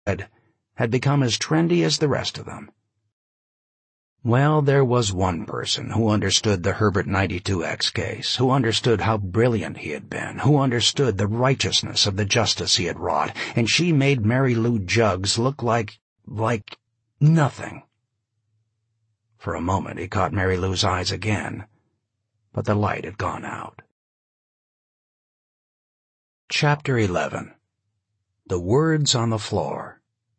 had become as trendy as the rest of them. Well, there was one person who understood the Herbert 92X case, who understood how brilliant he had been, who understood the righteousness of the justice he had wrought, and she made Mary Lou Juggs look like nothing. For a moment he caught Mary Lou's eyes again, but the light had gone out. Chapter 11. The Words on the Floor.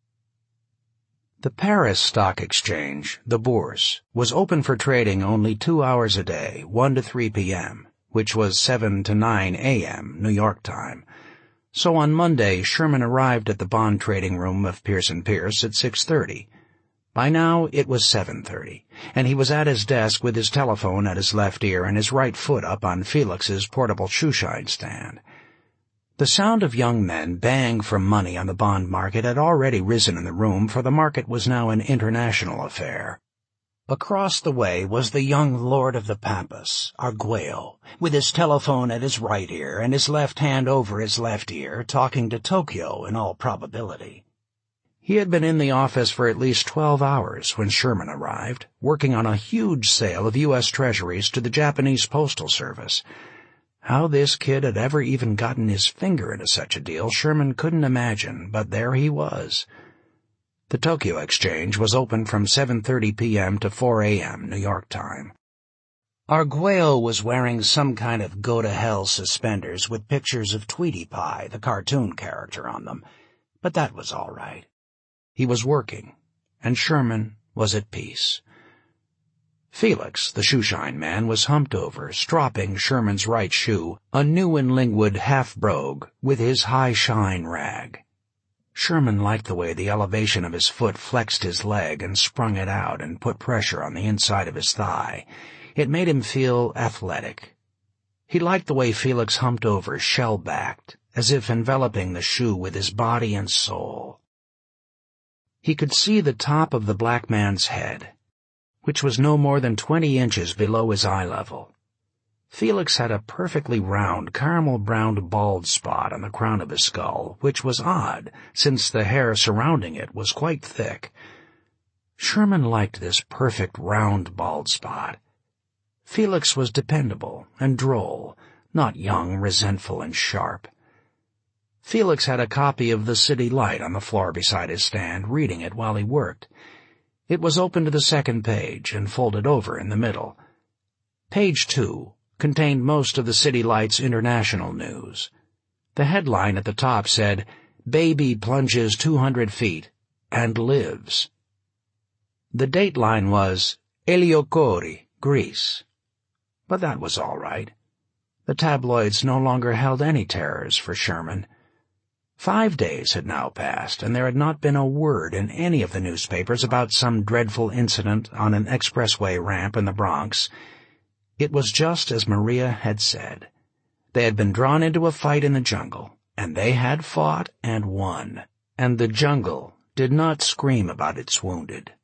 The Paris Stock Exchange, the Bourse, was open for trading only 2 hours a day, 1 to 3 p.m., which was 7 to 9 a.m. New York time. So on Monday, Sherman arrived at the bond trading room of Pierce & Pierce at 6:30. By now it was 7:30, and he was at his desk with his telephone at his left ear and his right foot up on Felix's portable shoeshine stand. The sound of young men baying for money on the bond market had already risen in the room, for the market was now an international affair. Across the way was the young lord of the Pampas, Arguello, with his telephone at his right ear and his left hand over his left ear, talking to Tokyo in all probability. He had been in the office for at least 12 hours when Sherman arrived, working on a huge sale of U.S. treasuries to the Japanese Postal Service. How this kid had ever even gotten his finger into such a deal, Sherman couldn't imagine, but there he was. The Tokyo Exchange was open from 7:30 p.m. to 4 a.m. New York time. Arguello was wearing some kind of go-to-hell suspenders with pictures of Tweety Pie, the cartoon character, on them, but that was all right. He was working, and Sherman was at peace. Felix, the shoeshine man, was humped over, stropping Sherman's right shoe, a new and linguid half-brogue, with his high-shine rag. Sherman liked the way the elevation of his foot flexed his leg and sprung it out and put pressure on the inside of his thigh. It made him feel athletic. He liked the way Felix humped over, shell-backed, as if enveloping the shoe with his body and soul. He could see the top of the black man's head, which was no more than 20 inches below his eye level. Felix had a perfectly round, caramel-browned bald spot on the crown of his skull, which was odd, since the hair surrounding it was quite thick. Sherman liked this perfect round bald spot. Felix was dependable and droll, not young, resentful, and sharp. Felix had a copy of The City Light on the floor beside his stand, reading it while he worked. It was open to the second page and folded over in the middle. Page 2 contained most of the City Light's international news. The headline at the top said, "Baby plunges 200 feet and lives." The dateline was Eleucori, Greece. But that was all right. The tabloids no longer held any terrors for Sherman. 5 days had now passed, and there had not been a word in any of the newspapers about some dreadful incident on an expressway ramp in the Bronx. It was just as Maria had said. They had been drawn into a fight in the jungle, and they had fought and won, and the jungle did not scream about its wounded.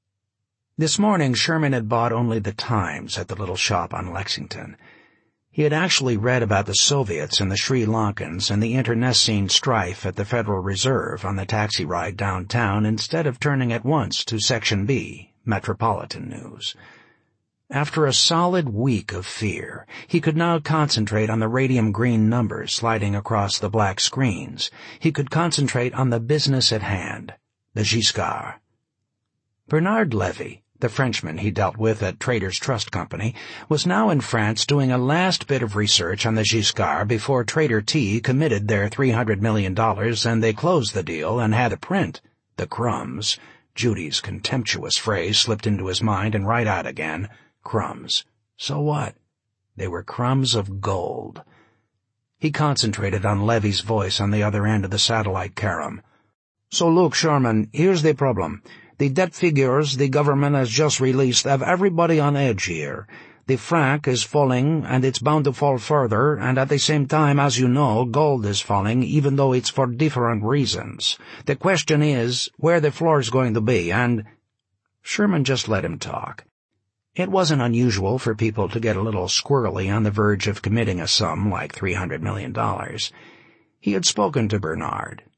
This morning Sherman had bought only the Times at the little shop on Lexington. He had actually read about the Soviets and the Sri Lankans and the internecine strife at the Federal Reserve on the taxi ride downtown instead of turning at once to Section B, Metropolitan News. After a solid week of fear, he could now concentrate on the radium-green numbers sliding across the black screens. He could concentrate on the business at hand, the Giscard. Bernard Levy, the Frenchman he dealt with at Traders Trust Company, was now in France doing a last bit of research on the Giscard before Trader T committed their $300 million and they closed the deal and had a print. The crumbs. Judy's contemptuous phrase slipped into his mind and right out again. Crumbs. So what? They were crumbs of gold. He concentrated on Levy's voice on the other end of the satellite carom. "So look, Sherman, here's the problem. The debt figures the government has just released have everybody on edge here. The franc is falling, and it's bound to fall further, and at the same time, as you know, gold is falling, even though it's for different reasons. The question is where the floor is going to be, and—" Sherman just let him talk. It wasn't unusual for people to get a little squirrely on the verge of committing a sum like $300 million. He had spoken to Bernard,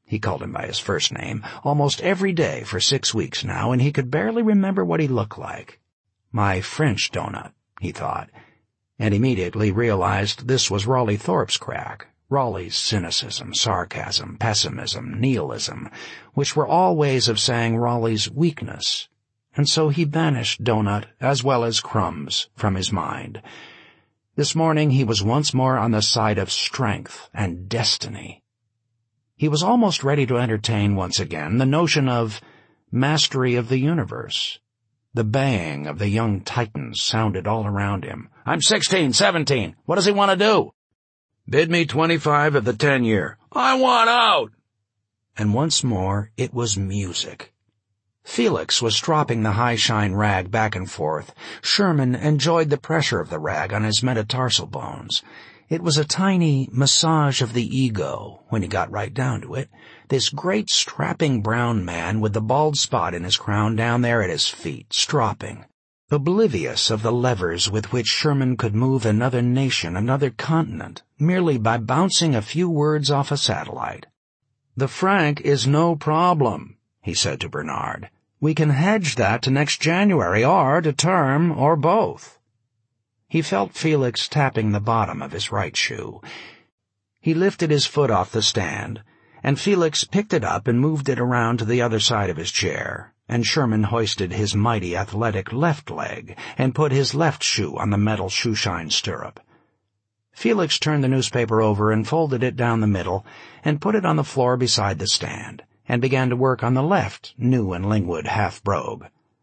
he called him by his first name, almost every day for 6 weeks now, and he could barely remember what he looked like. My French donut, he thought, and immediately realized this was Raleigh Thorpe's crack. Raleigh's cynicism, sarcasm, pessimism, nihilism, which were all ways of saying Raleigh's weakness, and so he banished donut as well as crumbs from his mind. This morning he was once more on the side of strength and destiny. He was almost ready to entertain once again the notion of mastery of the universe. The baying of the young titans sounded all around him. "I'm 16, 17. What does he want to do?" "Bid me 25 of the 10-year. "I want out!" And once more it was music. Felix was stropping the high-shine rag back and forth. Sherman enjoyed the pressure of the rag on his metatarsal bones. It was a tiny massage of the ego, when he got right down to it, this great strapping brown man with the bald spot in his crown down there at his feet, stropping, oblivious of the levers with which Sherman could move another nation, another continent, merely by bouncing a few words off a satellite. "The franc is no problem," he said to Bernard. "We can hedge that to next January, or to term, or both." He felt Felix tapping the bottom of his right shoe. He lifted his foot off the stand, and Felix picked it up and moved it around to the other side of his chair, and Sherman hoisted his mighty athletic left leg and put his left shoe on the metal shoeshine stirrup. Felix turned the newspaper over and folded it down the middle and put it on the floor beside the stand, and began to work on the left, new and linguid half-brogue.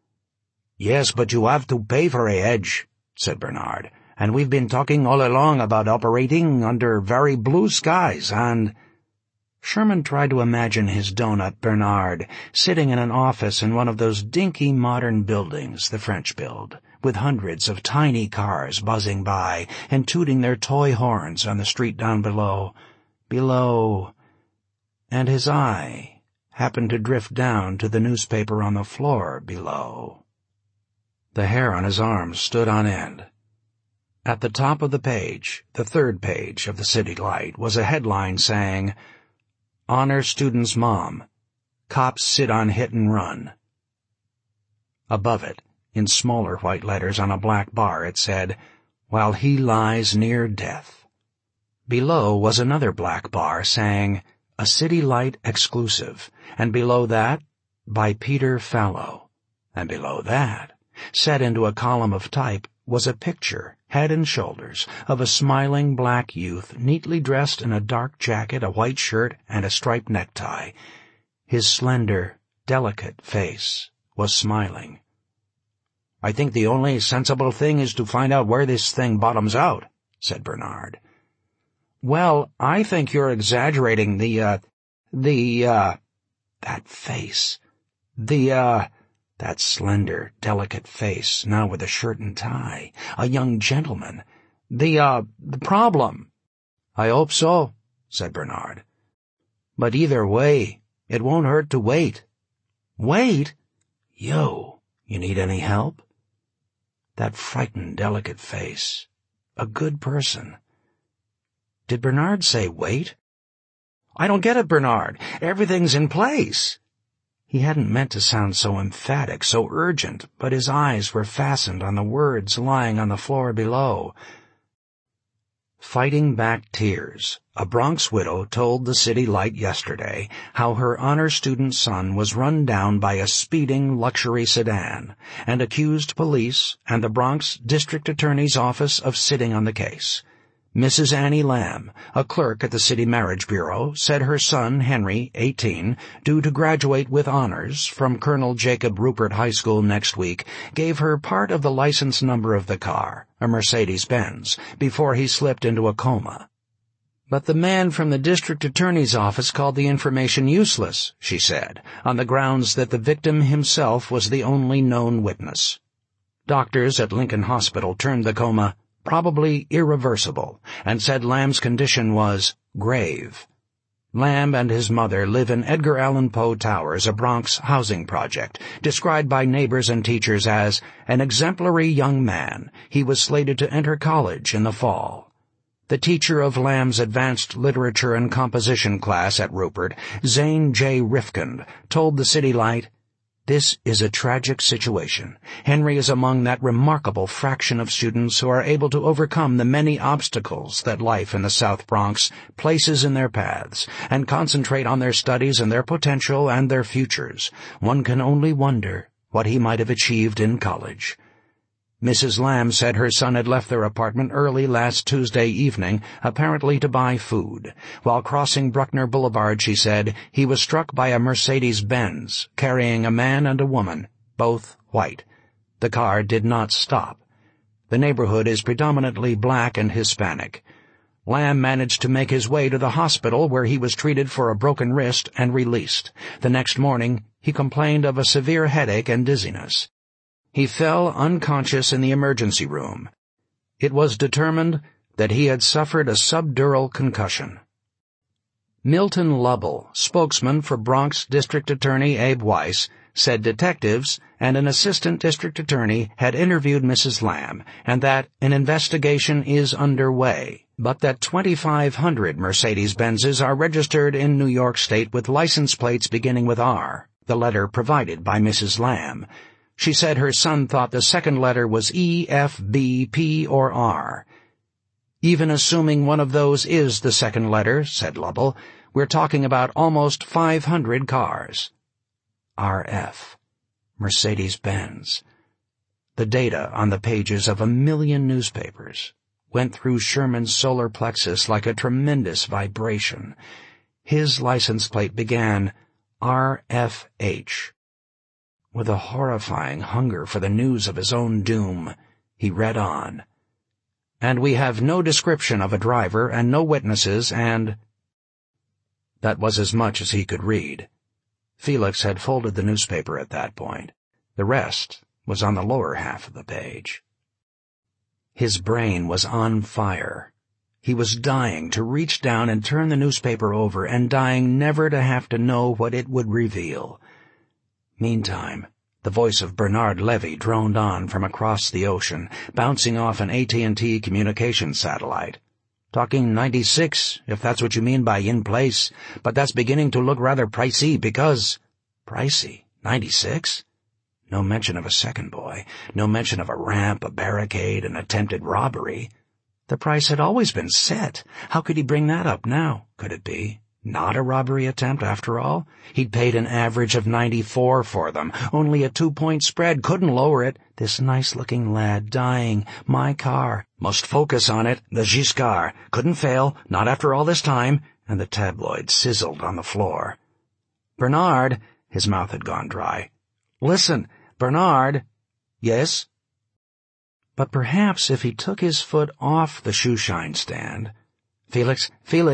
"Yes, but you have to pay for a hedge," said Bernard, "and we've been talking all along about operating under very blue skies, and—" Sherman tried to imagine his donut Bernard sitting in an office in one of those dinky modern buildings the French build, with hundreds of tiny cars buzzing by and tooting their toy horns on the street down below, and his eye happened to drift down to the newspaper on the floor below. The hair on his arms stood on end. At the top of the page, the third page of the City Light, was a headline saying, "Honor Student's Mom. Cops sit on hit and run." Above it, in smaller white letters on a black bar, it said, "While he lies near death." Below was another black bar saying, "A City Light exclusive," and below that, "By Peter Fallow," and below that, set into a column of type, was a picture, head and shoulders, of a smiling black youth neatly dressed in a dark jacket, a white shirt, and a striped necktie. His slender, delicate face was smiling. "I think the only sensible thing is to find out where this thing bottoms out," said Bernard. "Well, I think you're exaggerating that face. That slender, delicate face, now with a shirt and tie, a young gentleman. The problem." "I hope so," said Bernard. "But either way, it won't hurt to wait." "Wait? You need any help?" That frightened, delicate face. A good person. Did Bernard say wait? "I don't get it, Bernard. Everything's in place." He hadn't meant to sound so emphatic, so urgent, but his eyes were fastened on the words lying on the floor below. Fighting back tears, a Bronx widow told the City Light yesterday how her honor student son was run down by a speeding luxury sedan, and accused police and the Bronx District Attorney's Office of sitting on the case. Mrs. Annie Lamb, a clerk at the City Marriage Bureau, said her son, Henry, 18, due to graduate with honors from Colonel Jacob Rupert High School next week, gave her part of the license number of the car, a Mercedes-Benz, before he slipped into a coma. But the man from the district attorney's office called the information useless, she said, on the grounds that the victim himself was the only known witness. Doctors at Lincoln Hospital termed the coma probably irreversible, and said Lamb's condition was grave. Lamb and his mother live in Edgar Allan Poe Towers, a Bronx housing project, described by neighbors and teachers as an exemplary young man. He was slated to enter college in the fall. The teacher of Lamb's advanced literature and composition class at Rupert, Zane J. Rifkind, told the City Light, "This is a tragic situation. Henry is among that remarkable fraction of students who are able to overcome the many obstacles that life in the South Bronx places in their paths and concentrate on their studies and their potential and their futures. One can only wonder what he might have achieved in college." Mrs. Lamb said her son had left their apartment early last Tuesday evening, apparently to buy food. While crossing Bruckner Boulevard, she said, he was struck by a Mercedes-Benz carrying a man and a woman, both white. The car did not stop. The neighborhood is predominantly black and Hispanic. Lamb managed to make his way to the hospital where he was treated for a broken wrist and released. The next morning, he complained of a severe headache and dizziness. He fell unconscious in the emergency room. It was determined that he had suffered a subdural concussion. Milton Lovell, spokesman for Bronx District Attorney Abe Weiss, said detectives and an assistant district attorney had interviewed Mrs. Lamb and that an investigation is underway, but that 2,500 Mercedes-Benzes are registered in New York State with license plates beginning with R, the letter provided by Mrs. Lamb. She said her son thought the second letter was E, F, B, P, or R. "Even assuming one of those is the second letter," said Lovell, "we're talking about almost 500 cars." RF. Mercedes-Benz. The data on the pages of 1,000,000 newspapers went through Sherman's solar plexus like a tremendous vibration. His license plate began RFH. With a horrifying hunger for the news of his own doom, he read on. "And we have no description of a driver and no witnesses and—" That was as much as he could read. Felix had folded the newspaper at that point. The rest was on the lower half of the page. His brain was on fire. He was dying to reach down and turn the newspaper over and dying never to have to know what it would reveal. Meantime, the voice of Bernard Levy droned on from across the ocean, bouncing off an AT&T communications satellite. "Talking 96, if that's what you mean by in place, but that's beginning to look rather pricey because—" Pricey? 96? No mention of a second boy, no mention of a ramp, a barricade, an attempted robbery. The price had always been set. How could he bring that up now? Could it be not a robbery attempt after all? He'd paid an average of 94 for them. Only a 2-point spread. Couldn't lower it. This nice-looking lad dying. My car. Must focus on it. The Giscard. Couldn't fail. Not after all this time. And the tabloid sizzled on the floor. "Bernard." His mouth had gone dry. "Listen, Bernard." "Yes?" But perhaps if he took his foot off the shoeshine stand— Felix.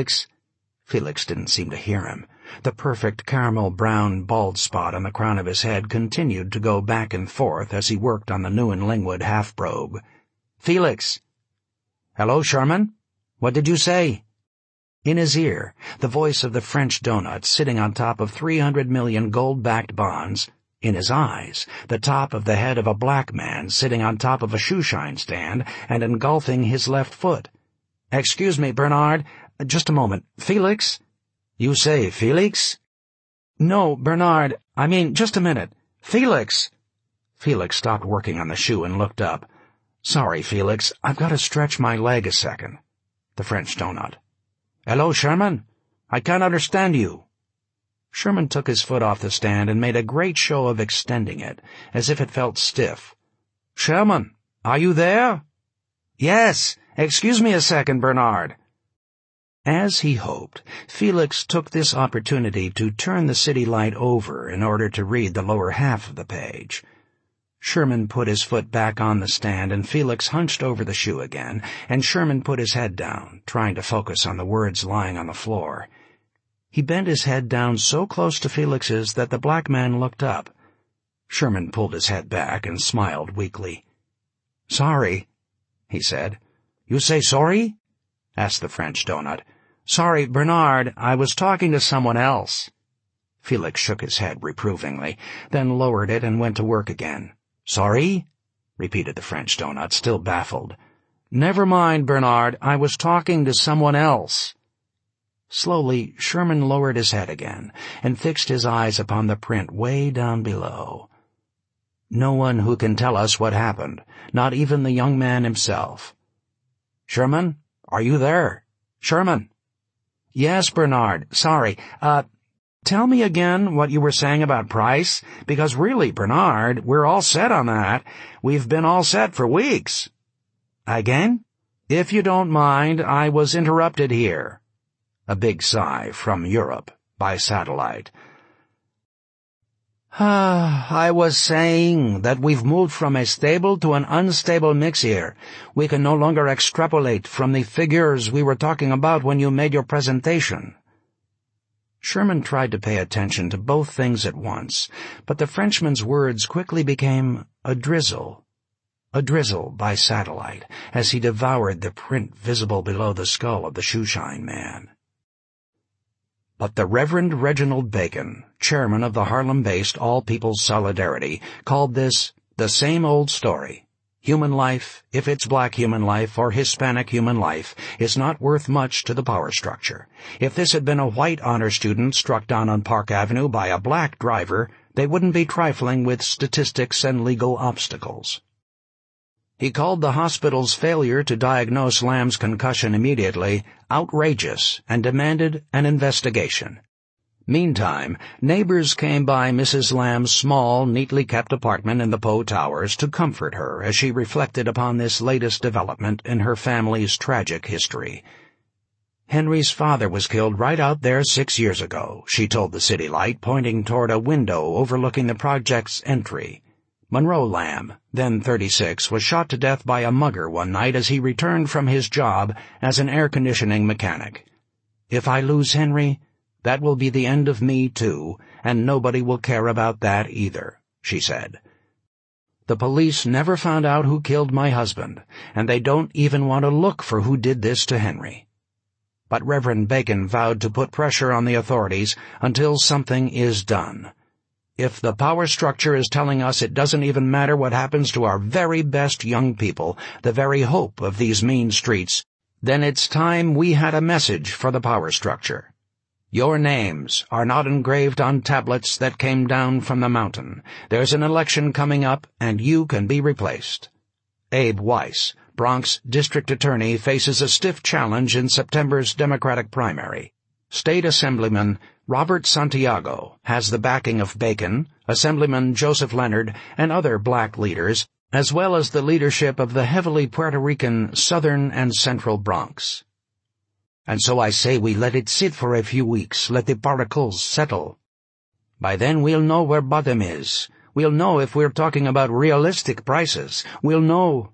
Felix didn't seem to hear him. The perfect caramel-brown bald spot on the crown of his head continued to go back and forth as he worked on the new and Lingwood half-brogue. "Felix." "Hello, Sherman? What did you say?" In his ear, the voice of the French donut sitting on top of 300 million gold-backed bonds. In his eyes, the top of the head of a black man sitting on top of a shoeshine stand and engulfing his left foot. "Excuse me, Bernard. Just a moment. Felix?" "You say Felix?" "No, Bernard. I mean, just a minute. Felix!" Felix stopped working on the shoe and looked up. "Sorry, Felix. I've got to stretch my leg a second." The French donut. "Hello, Sherman? I can't understand you." Sherman took his foot off the stand and made a great show of extending it, as if it felt stiff. "Sherman, are you there?" "Yes. Excuse me a second, Bernard." As he hoped, Felix took this opportunity to turn the City Light over in order to read the lower half of the page. Sherman put his foot back on the stand, and Felix hunched over the shoe again, and Sherman put his head down, trying to focus on the words lying on the floor. He bent his head down so close to Felix's that the black man looked up. Sherman pulled his head back and smiled weakly. "Sorry," he said. "You say sorry?" asked the French donut. "Sorry, Bernard, I was talking to someone else." Felix shook his head reprovingly, then lowered it and went to work again. "Sorry?" repeated the French donut, still baffled. "Never mind, Bernard, I was talking to someone else." Slowly, Sherman lowered his head again and fixed his eyes upon the print way down below. "No one who can tell us what happened, not even the young man himself." "Sherman, are you there? Sherman?" "Yes, Bernard, sorry. Tell me again what you were saying about Price, because really, Bernard, we're all set on that. We've been all set for weeks." "Again? If you don't mind, I was interrupted here." A big sigh from Europe, by satellite. "I was saying that we've moved from a stable to an unstable mix here. We can no longer extrapolate from the figures we were talking about when you made your presentation." Sherman tried to pay attention to both things at once, but the Frenchman's words quickly became a drizzle by satellite, as he devoured the print visible below the skull of the shoeshine man. But the Reverend Reginald Bacon, chairman of the Harlem-based All People's Solidarity, called this the same old story. Human life, if it's black human life or Hispanic human life, is not worth much to the power structure. If this had been a white honor student struck down on Park Avenue by a black driver, they wouldn't be trifling with statistics and legal obstacles. He called the hospital's failure to diagnose Lamb's concussion immediately outrageous and demanded an investigation. Meantime, neighbors came by Mrs. Lamb's small, neatly kept apartment in the Poe Towers to comfort her as she reflected upon this latest development in her family's tragic history. "Henry's father was killed right out there 6 years ago," she told the City Light, pointing toward a window overlooking the project's entry. "Monroe Lamb, then 36, was shot to death by a mugger one night as he returned from his job as an air-conditioning mechanic. If I lose Henry, that will be the end of me, too, and nobody will care about that either," she said. "The police never found out who killed my husband, and they don't even want to look for who did this to Henry." But Reverend Bacon vowed to put pressure on the authorities until something is done. "If the power structure is telling us it doesn't even matter what happens to our very best young people, the very hope of these mean streets, then it's time we had a message for the power structure. Your names are not engraved on tablets that came down from the mountain. There's an election coming up, and you can be replaced." Abe Weiss, Bronx District Attorney, faces a stiff challenge in September's Democratic primary. State Assemblyman Robert Santiago has the backing of Bacon, Assemblyman Joseph Leonard, and other black leaders, as well as the leadership of the heavily Puerto Rican Southern and Central Bronx. "And so I say we let it sit for a few weeks, let the particles settle. By then we'll know where bottom is. We'll know if we're talking about realistic prices. We'll know."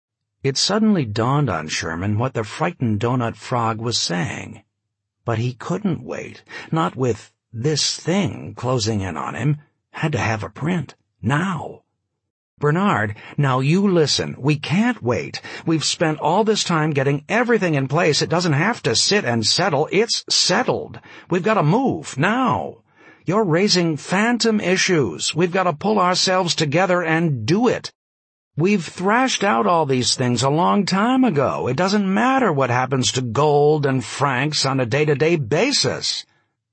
It suddenly dawned on Sherman what the frightened donut frog was saying. But he couldn't wait, not with this thing closing in on him. Had to have a print, now. "Bernard, now you listen. We can't wait. We've spent all this time getting everything in place. It doesn't have to sit and settle. It's settled. We've got to move, now. You're raising phantom issues. We've got to pull ourselves together and do it. We've thrashed out all these things a long time ago. It doesn't matter what happens to gold and francs on a day-to-day basis."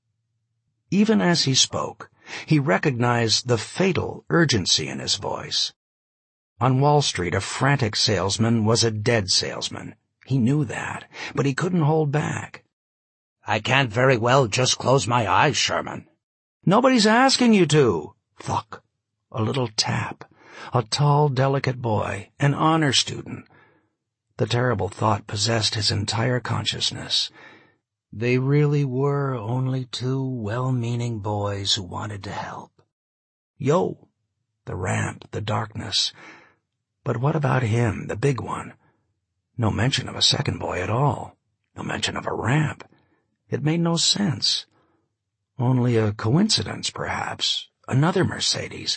Even as he spoke, he recognized the fatal urgency in his voice. On Wall Street, a frantic salesman was a dead salesman. He knew that, but he couldn't hold back. "I can't very well just close my eyes, Sherman." "Nobody's asking you to." Thunk. A little tap. A tall, delicate boy, an honor student. The terrible thought possessed his entire consciousness. They really were only two well-meaning boys who wanted to help. Yo! The ramp, the darkness. But what about him, the big one? No mention of a second boy at all. No mention of a ramp. It made no sense. Only a coincidence, perhaps. Another Mercedes.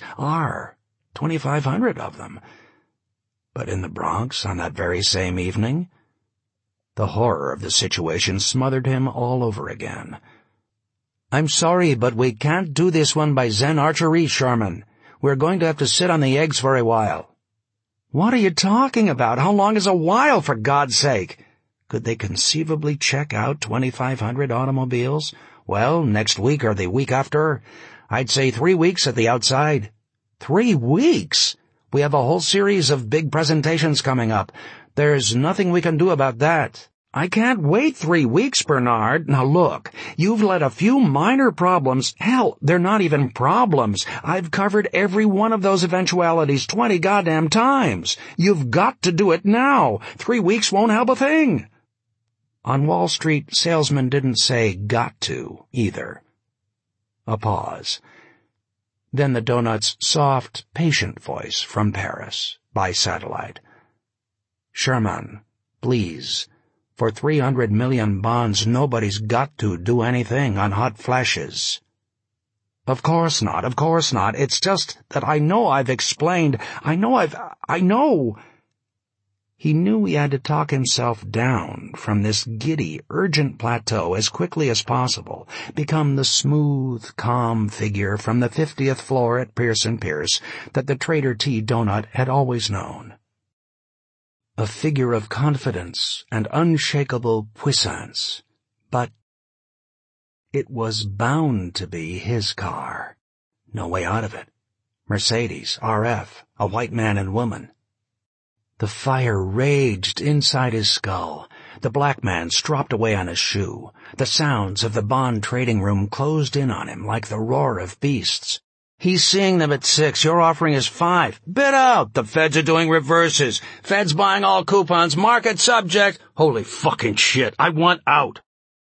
2,500 of them. But in the Bronx on that very same evening? The horror of the situation smothered him all over again. "I'm sorry, but we can't do this one by Zen archery, Sherman. We're going to have to sit on the eggs for a while." What are you talking about? How long is a while, for God's sake? Could they conceivably check out 2,500 automobiles? Well, next week or the week after. I'd say 3 weeks at the outside. 3 weeks? We have a whole series of big presentations coming up. There's nothing we can do about that. I can't wait 3 weeks, Bernard. Now look, you've let a few minor problems, hell, they're not even problems. I've covered every one of those eventualities 20 goddamn times. You've got to do it now. 3 weeks won't help a thing. On Wall Street, salesmen didn't say got to, either. A pause. Then the donut's soft, patient voice from Paris, by satellite. Sherman, please. For 300 million bonds, nobody's got to do anything on hot flashes. Of course not. It's just that I know I've explained. I know. He knew he had to talk himself down from this giddy, urgent plateau as quickly as possible, become the smooth, calm figure from the 50th floor at Pierce & Pierce that the Trader T. donut had always known. A figure of confidence and unshakable puissance, but it was bound to be his car. No way out of it. Mercedes, RF, a white man and woman. The fire raged inside his skull. The black man stropped away on his shoe. The sounds of the bond trading room closed in on him like the roar of beasts. He's seeing them at 6. Your offering is 5. Bid out. The feds are doing reverses. Feds buying all coupons. Market subject. Holy fucking shit. I want out.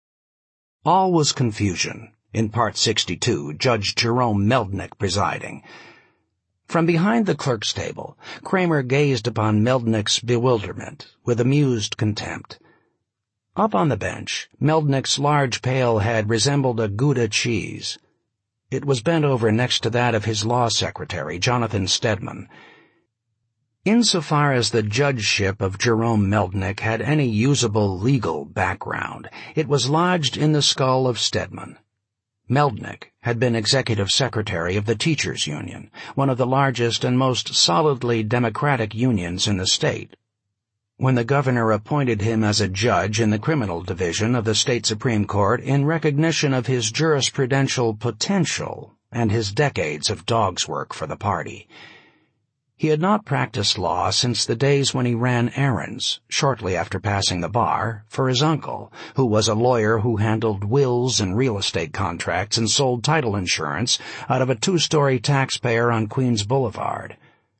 All was confusion. In Part 62, Judge Jerome Meldnick presiding. From behind the clerk's table, Kramer gazed upon Meldnick's bewilderment with amused contempt. Up on the bench, Meldnick's large pale head resembled a Gouda cheese. It was bent over next to that of his law secretary, Jonathan Stedman. Insofar as the judgeship of Jerome Meldnick had any usable legal background, it was lodged in the skull of Stedman. Meldnick had been executive secretary of the Teachers' Union, one of the largest and most solidly democratic unions in the state. When the governor appointed him as a judge in the criminal division of the state Supreme Court in recognition of his jurisprudential potential and his decades of dog's work for the party. He had not practiced law since the days when he ran errands, shortly after passing the bar, for his uncle, who was a lawyer who handled wills and real estate contracts and sold title insurance out of a 2-story taxpayer on Queens Boulevard.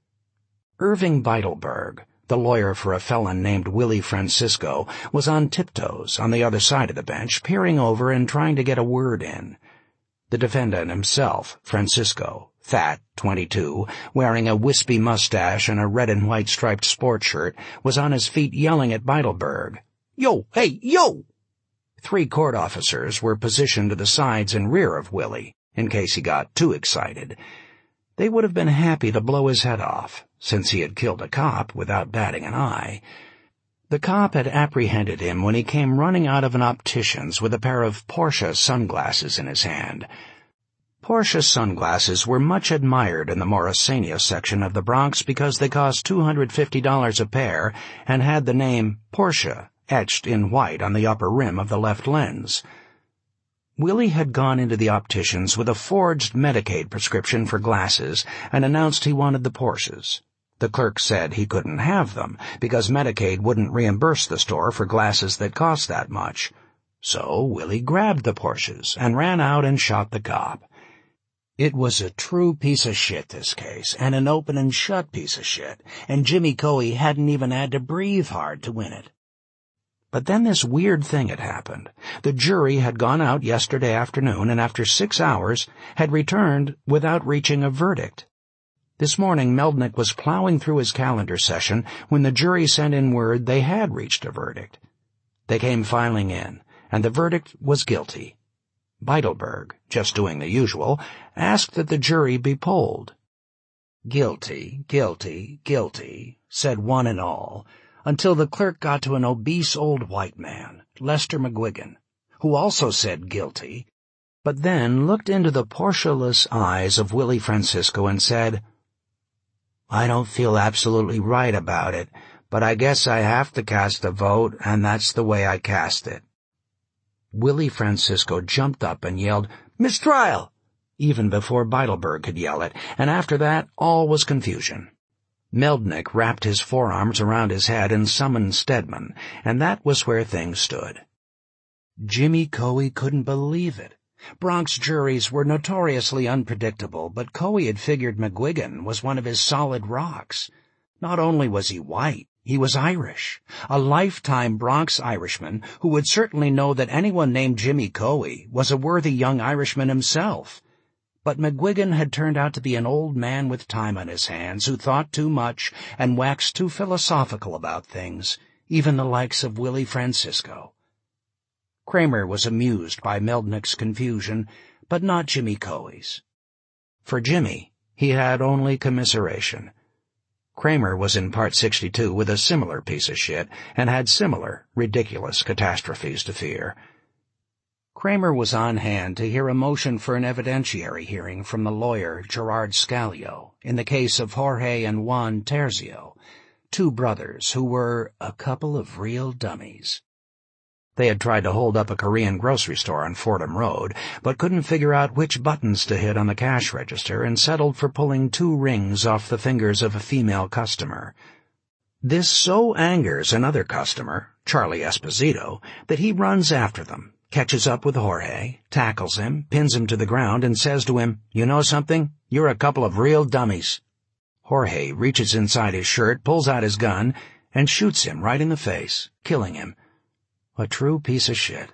Irving Beidelberg, the lawyer for a felon named Willie Francisco, was on tiptoes on the other side of the bench, peering over and trying to get a word in. The defendant himself, Francisco, fat, 22, wearing a wispy mustache and a red and white striped sport shirt, was on his feet yelling at Beidelberg. "Yo, hey, yo!" 3 court officers were positioned to the sides and rear of Willie, in case he got too excited. They would have been happy to blow his head off, since he had killed a cop without batting an eye. The cop had apprehended him when he came running out of an optician's with a pair of Porsche sunglasses in his hand. Porsche sunglasses were much admired in the Morrisania section of the Bronx because they cost $250 a pair and had the name Porsche etched in white on the upper rim of the left lens. Willie had gone into the optician's with a forged Medicaid prescription for glasses and announced he wanted the Porsches. The clerk said he couldn't have them because Medicaid wouldn't reimburse the store for glasses that cost that much. So Willie grabbed the Porsches and ran out and shot the cop. It was a true piece of shit, this case, and an open and shut piece of shit, and Jimmy Coey hadn't even had to breathe hard to win it. But then this weird thing had happened. The jury had gone out yesterday afternoon and after 6 hours had returned without reaching a verdict. This morning Meldnick was plowing through his calendar session when the jury sent in word they had reached a verdict. They came filing in, and the verdict was guilty. Beidelberg, just doing the usual, asked that the jury be polled. "Guilty, guilty, guilty," said one and all, until the clerk got to an obese old white man, Lester McGuigan, who also said guilty, but then looked into the Porsche-less eyes of Willie Francisco and said, I don't feel absolutely right about it, but I guess I have to cast a vote, and that's the way I cast it." Willie Francisco jumped up and yelled, "Mistrial!" even before Beidelberg could yell it, and after that all was confusion. Meldnick wrapped his forearms around his head and summoned Stedman, and that was where things stood. Jimmy Coe couldn't believe it. Bronx juries were notoriously unpredictable, but Coe had figured McGuigan was one of his solid rocks. Not only was he white, he was Irish, a lifetime Bronx Irishman who would certainly know that anyone named Jimmy Coe was a worthy young Irishman himself. But McGuigan had turned out to be an old man with time on his hands who thought too much and waxed too philosophical about things, even the likes of Willie Francisco. Kramer was amused by Meldnick's confusion, but not Jimmy Coe's. For Jimmy, he had only commiseration. Kramer was in Part 62 with a similar piece of shit and had similar ridiculous catastrophes to fear. Kramer was on hand to hear a motion for an evidentiary hearing from the lawyer Gerard Scalio in the case of Jorge and Juan Terzio, two brothers who were a couple of real dummies. They had tried to hold up a Korean grocery store on Fordham Road, but couldn't figure out which buttons to hit on the cash register and settled for pulling 2 rings off the fingers of a female customer. This so angers another customer, Charlie Esposito, that he runs after them, catches up with Jorge, tackles him, pins him to the ground, and says to him, "You know something? You're a couple of real dummies." Jorge reaches inside his shirt, pulls out his gun, and shoots him right in the face, killing him. A true piece of shit.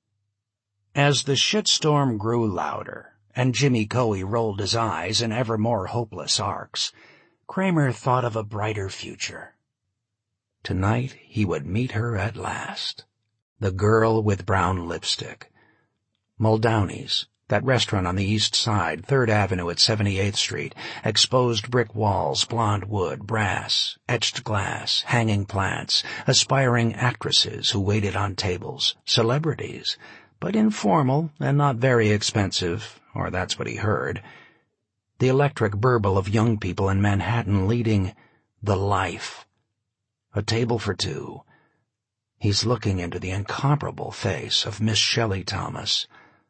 As the shitstorm grew louder, and Jimmy Coe rolled his eyes in ever more hopeless arcs, Kramer thought of a brighter future. Tonight he would meet her at last. The girl with brown lipstick. Muldowney's, that restaurant on the east side, 3rd Avenue at 78th Street, exposed brick walls, blonde wood, brass, etched glass, hanging plants, aspiring actresses who waited on tables, celebrities, but informal and not very expensive, or that's what he heard. The electric burble of young people in Manhattan leading the life. A table for 2. He's looking into the incomparable face of Miss Shelley Thomas.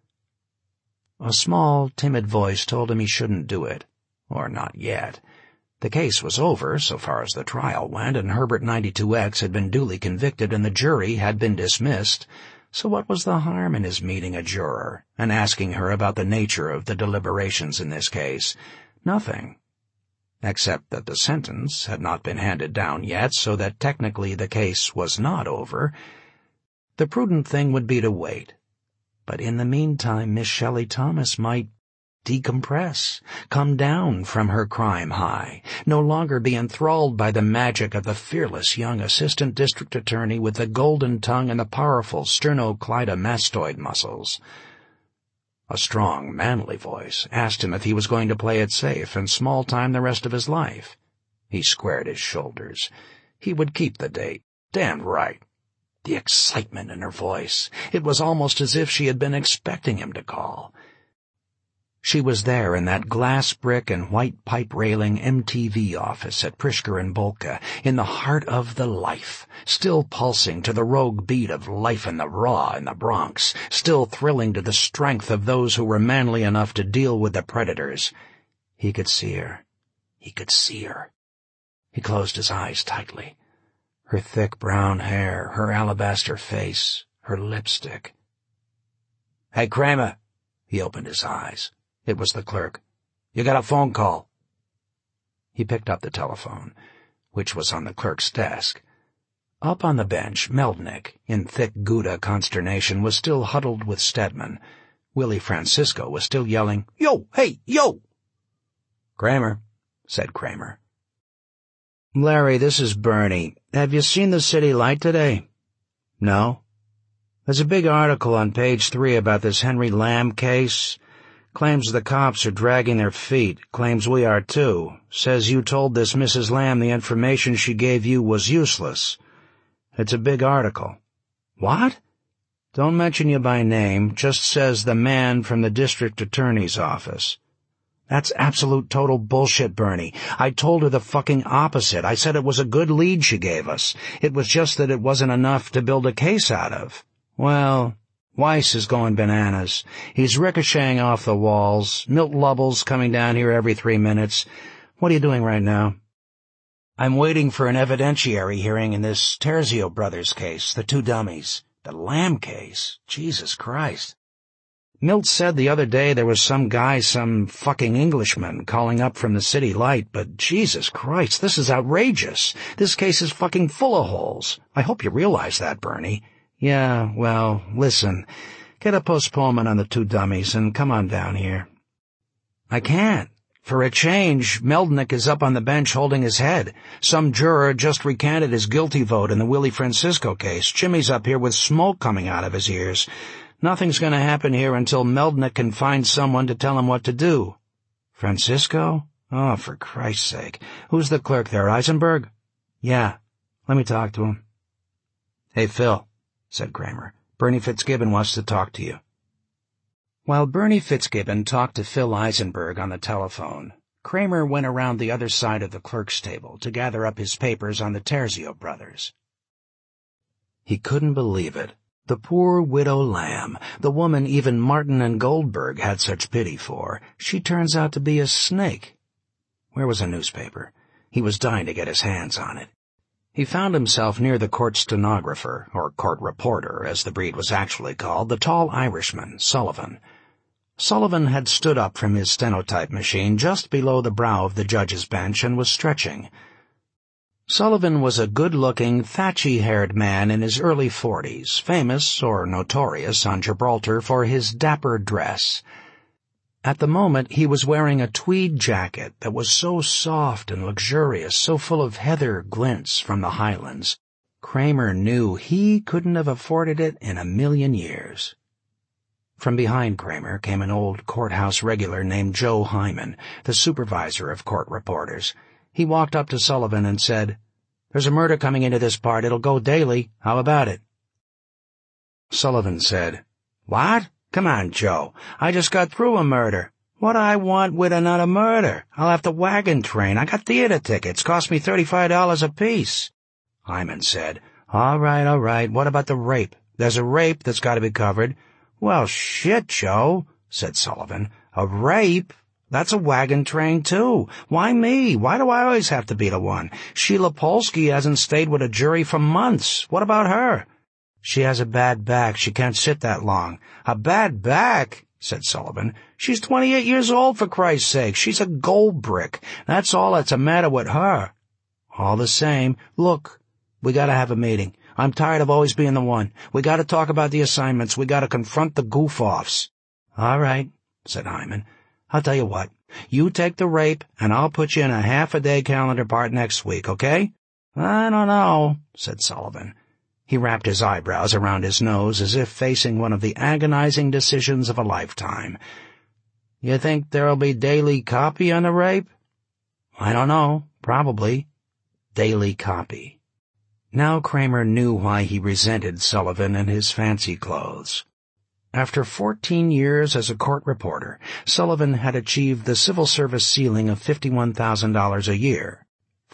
A small, timid voice told him he shouldn't do it. Or not yet. The case was over, so far as the trial went, and Herbert 92X had been duly convicted and the jury had been dismissed, so what was the harm in his meeting a juror and asking her about the nature of the deliberations in this case? Nothing. Except that the sentence had not been handed down yet, so that technically the case was not over. The prudent thing would be to wait. But in the meantime, Miss Shelley Thomas might decompress, come down from her crime high, no longer be enthralled by the magic of the fearless young assistant district attorney with the golden tongue and the powerful sternocleidomastoid muscles. A strong, manly voice asked him if he was going to play it safe and small-time the rest of his life. He squared his shoulders. He would keep the date. Damned right. The excitement in her voice. It was almost as if she had been expecting him to call. She was there in that glass brick and white pipe railing MTV office at Prischker and Bolka, in the heart of the life, still pulsing to the rogue beat of life in the raw in the Bronx, still thrilling to the strength of those who were manly enough to deal with the predators. He could see her. He could see her. He closed his eyes tightly. Her thick brown hair, her alabaster face, her lipstick. "Hey, Kramer." He opened his eyes. It was the clerk. "You got a phone call." He picked up the telephone, which was on the clerk's desk. Up on the bench, Meldnick, in thick Gouda consternation, was still huddled with Stedman. Willie Francisco was still yelling, "Yo! Hey! Yo!" "Kramer," said Kramer. "Larry, this is Bernie. Have you seen the City Light today?" "No." "There's a big article on page 3 about this Henry Lamb case. Claims the cops are dragging their feet. Claims we are too. Says you told this Mrs. Lamb the information she gave you was useless. It's a big article." "What?" "Don't mention you by name. Just says the man from the district attorney's office." That's absolute total bullshit, Bernie. I told her the fucking opposite. I said it was a good lead she gave us. It was just that it wasn't enough to build a case out of. Well, Weiss is going bananas. He's ricocheting off the walls. Milt Lovell's coming down here every 3 minutes. What are you doing right now? I'm waiting for an evidentiary hearing in this Terzio brothers case, the two dummies. The Lamb case? Jesus Christ. Milt said the other day there was some guy, some fucking Englishman, calling up from the City Light, but Jesus Christ, this is outrageous. This case is fucking full of holes. I hope you realize that, Bernie. Yeah, well, listen, get a postponement on the two dummies and come on down here. I can't. For a change, Meldnick is up on the bench holding his head. Some juror just recanted his guilty vote in the Willie Francisco case. Jimmy's up here with smoke coming out of his ears. Nothing's going to happen here until Meldnick can find someone to tell him what to do. Francisco? Oh, for Christ's sake. Who's the clerk there, Eisenberg? Yeah. Let me talk to him. Hey, Phil, said Kramer. Bernie Fitzgibbon wants to talk to you. While Bernie Fitzgibbon talked to Phil Eisenberg on the telephone, Kramer went around the other side of the clerk's table to gather up his papers on the Terzio brothers. He couldn't believe it. The poor widow Lamb, the woman even Martin and Goldberg had such pity for, she turns out to be a snake. Where was a newspaper? He was dying to get his hands on it. He found himself near the court stenographer, or court reporter, as the breed was actually called, the tall Irishman, Sullivan. Sullivan had stood up from his stenotype machine just below the brow of the judge's bench and was stretching. Sullivan was a good-looking, thatchy-haired man in his early 40s, famous, or notorious, on Gibraltar for his dapper dress. At the moment, he was wearing a tweed jacket that was so soft and luxurious, so full of heather glints from the Highlands. Kramer knew he couldn't have afforded it in a million years. From behind Kramer came an old courthouse regular named Joe Hyman, the supervisor of court reporters. He walked up to Sullivan and said, "There's a murder coming into this part. It'll go daily. How about it?" Sullivan said, "What? Come on, Joe. I just got through a murder. What I want with another murder? I'll have to wagon train. I got theater tickets. Cost me $35 apiece." Hyman said, All right. What about the rape? There's a rape that's got to be covered." "Well, shit, Joe," said Sullivan. "A rape? That's a wagon train, too. Why me? Why do I always have to be the one? Sheila Polsky hasn't stayed with a jury for months. What about her?" "She has a bad back. She can't sit that long." "A bad back?" said Sullivan. "She's 28 years old, for Christ's sake. She's a gold brick. That's all that's the matter with her." "All the same, look, we gotta have a meeting. I'm tired of always being the one. We gotta talk about the assignments. We gotta confront the goof-offs." "All right," said Hyman. "I'll tell you what. You take the rape, and I'll put you in a half-a-day calendar part next week, okay?" "I don't know," said Sullivan. He wrapped his eyebrows around his nose as if facing one of the agonizing decisions of a lifetime. "You think there'll be daily copy on the rape?" "I don't know. Probably. Daily copy." Now Kramer knew why he resented Sullivan and his fancy clothes. After 14 years as a court reporter, Sullivan had achieved the civil service ceiling of $51,000 a year,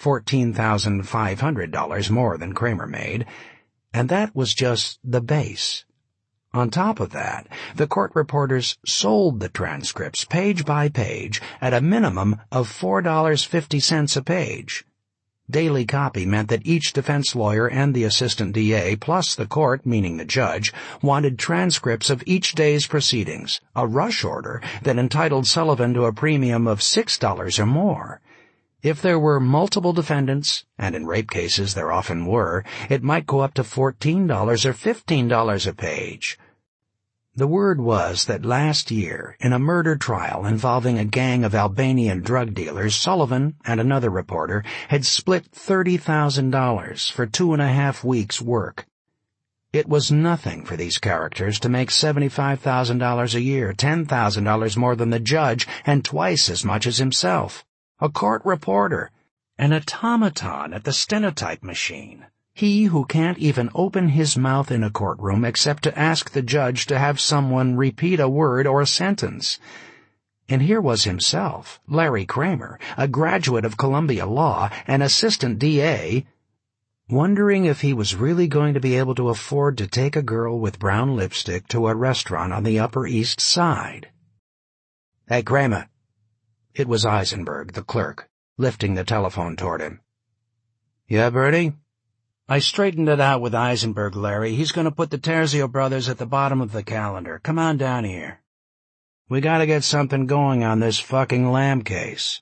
$14,500 more than Kramer made, and that was just the base. On top of that, the court reporters sold the transcripts page by page at a minimum of $4.50 a page. Daily copy meant that each defense lawyer and the assistant DA, plus the court, meaning the judge, wanted transcripts of each day's proceedings, a rush order that entitled Sullivan to a premium of $6 or more. If there were multiple defendants, and in rape cases there often were, it might go up to $14 or $15 a page. The word was that last year, in a murder trial involving a gang of Albanian drug dealers, Sullivan and another reporter had split $30,000 for 2.5 weeks' work. It was nothing for these characters to make $75,000 a year, $10,000 more than the judge, and twice as much as himself. A court reporter, an automaton at the stenotype machine. He who can't even open his mouth in a courtroom except to ask the judge to have someone repeat a word or a sentence. And here was himself, Larry Kramer, a graduate of Columbia Law, an assistant DA, wondering if he was really going to be able to afford to take a girl with brown lipstick to a restaurant on the Upper East Side. "Hey, Kramer." It was Eisenberg, the clerk, lifting the telephone toward him. "Yeah, Bertie?" "I straightened it out with Eisenberg, Larry. He's going to put the Terzio brothers at the bottom of the calendar. Come on down here. We gotta get something going on this fucking Lamb case."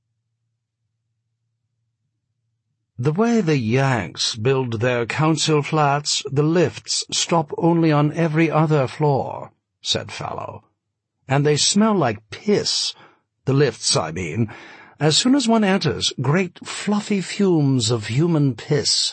"The way the Yanks build their council flats, the lifts stop only on every other floor," said Fallow. "And they smell like piss. The lifts, I mean. As soon as one enters, great fluffy fumes of human piss."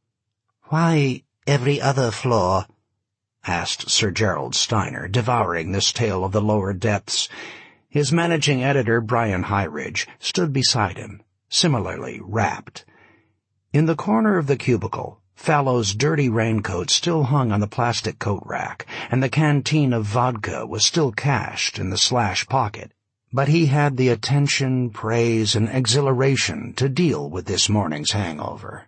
"Why every other floor?" asked Sir Gerald Steiner, devouring this tale of the lower depths. His managing editor, Brian Highridge, stood beside him, similarly rapt. In the corner of the cubicle, Fallow's dirty raincoat still hung on the plastic coat rack, and the canteen of vodka was still cached in the slash pocket. But he had the attention, praise, and exhilaration to deal with this morning's hangover.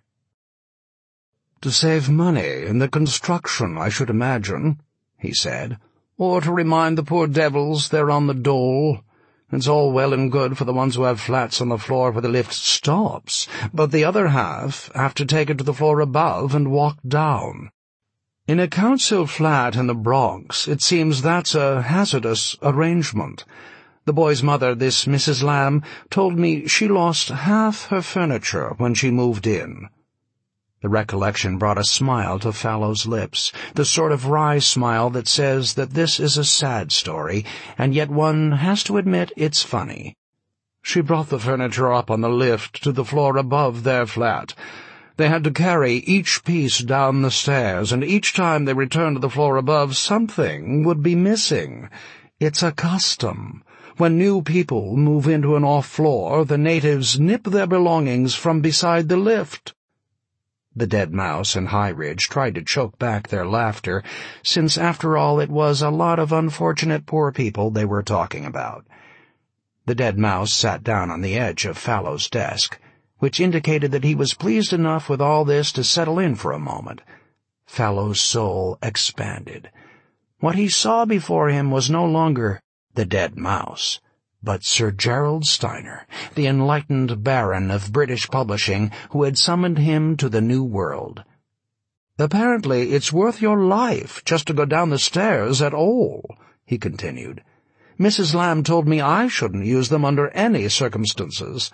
"To save money in the construction, I should imagine," he said. "Or to remind the poor devils they're on the dole. It's all well and good for the ones who have flats on the floor where the lift stops, but the other half have to take it to the floor above and walk down. In a council flat in the Bronx, it seems that's a hazardous arrangement. The boy's mother, this Mrs. Lamb, told me she lost half her furniture when she moved in." The recollection brought a smile to Fallow's lips, the sort of wry smile that says that this is a sad story, and yet one has to admit it's funny. "She brought the furniture up on the lift to the floor above their flat. They had to carry each piece down the stairs, and each time they returned to the floor above, something would be missing. It's a custom. When new people move into an off-floor, the natives nip their belongings from beside the lift." The dead mouse and Highridge tried to choke back their laughter, since after all it was a lot of unfortunate poor people they were talking about. The dead mouse sat down on the edge of Fallow's desk, which indicated that he was pleased enough with all this to settle in for a moment. Fallow's soul expanded. What he saw before him was no longer the dead mouse, but Sir Gerald Steiner, the enlightened baron of British publishing who had summoned him to the New World. "Apparently it's worth your life just to go down the stairs at all," he continued. "Mrs. Lamb told me I shouldn't use them under any circumstances."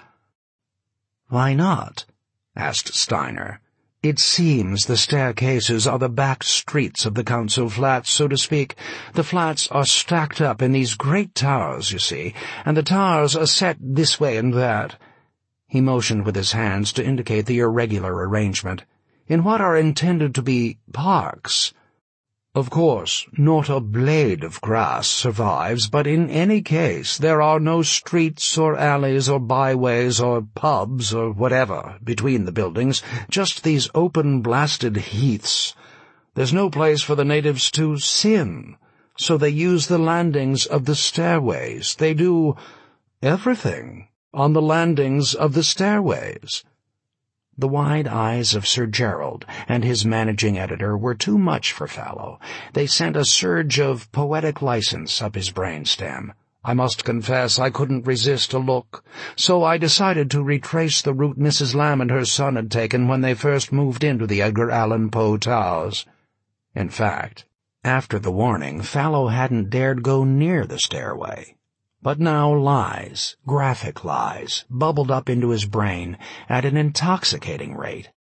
"Why not?" asked Steiner. "It seems the staircases are the back streets of the council flats, so to speak. The flats are stacked up in these great towers, you see, and the towers are set this way and that." He motioned with his hands to indicate the irregular arrangement. "In what are intended to be parks. Of course, not a blade of grass survives, but in any case there are no streets or alleys or byways or pubs or whatever between the buildings, just these open blasted heaths. There's no place for the natives to sin, so they use the landings of the stairways. They do everything on the landings of the stairways." The wide eyes of Sir Gerald and his managing editor were too much for Fallow. They sent a surge of poetic license up his brainstem. "I must confess I couldn't resist a look, so I decided to retrace the route Mrs. Lamb and her son had taken when they first moved into the Edgar Allan Poe Towers." In fact, after the warning, Fallow hadn't dared go near the stairway. But now lies, graphic lies, bubbled up into his brain at an intoxicating rate.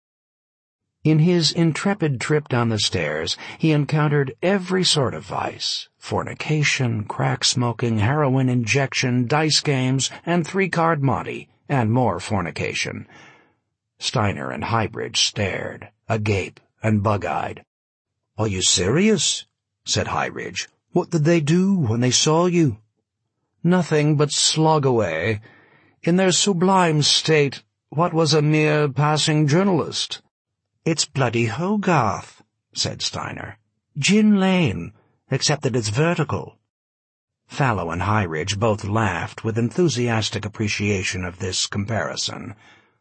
In his intrepid trip down the stairs, he encountered every sort of vice: fornication, crack smoking, heroin injection, dice games, and three-card monte, and more fornication. Steiner and Highridge stared, agape and bug-eyed. "Are you serious?" said Highridge. "What did they do when they saw you?" "Nothing but slog away. In their sublime state, what was a mere passing journalist?" "It's bloody Hogarth," said Steiner. "Gin Lane, except that it's vertical." Fallow and Highridge both laughed with enthusiastic appreciation of this comparison.